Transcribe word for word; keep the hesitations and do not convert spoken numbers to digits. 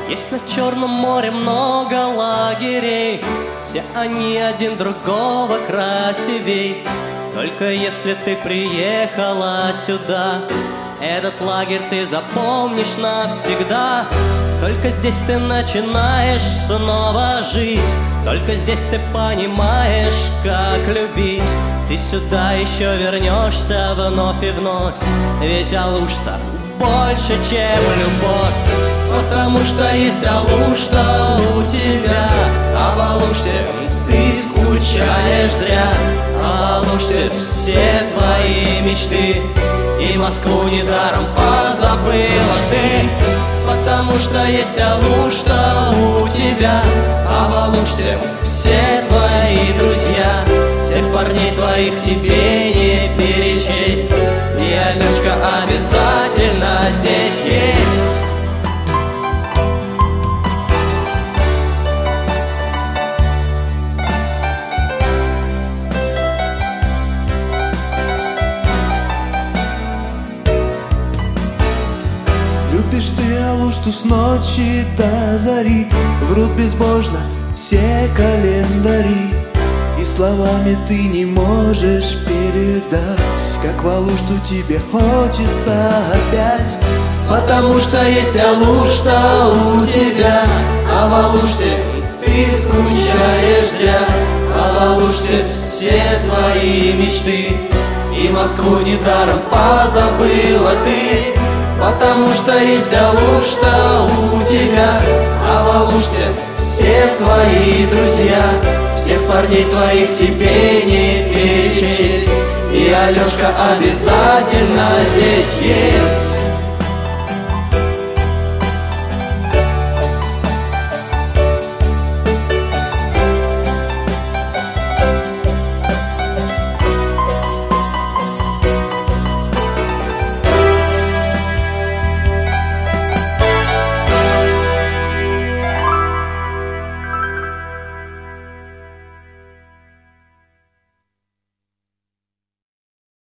Есть на Черном море много лагерей, все они один другого красивей. Только если ты приехала сюда, этот лагерь ты запомнишь навсегда. Только здесь ты начинаешь снова жить, только здесь ты понимаешь, как любить. Ты сюда еще вернешься вновь и вновь, ведь Алушта больше, чем любовь. Потому что есть Алушта у тебя, а в Алуште ты скучаешь зря. А в Алуште все твои мечты, и Москву недаром позабыла ты. Потому что есть Алушта у тебя, а в Алуште все твои друзья. Всех парней твоих тебе не перечесть, и Алешка обязательно здесь есть. Любишь ты Алушту с ночи до зари, врут безбожно все календари. И словами ты не можешь передать, как в Алушту тебе хочется опять. Потому что есть Алушта у тебя, а в Алуште ты скучаешь зря. А в Алуште все твои мечты, и Москву недаром позабыла ты. Потому что есть Алушта у тебя, а в Алуште все твои друзья. Всех парней твоих тебе не перечесть, и Алешка обязательно здесь есть.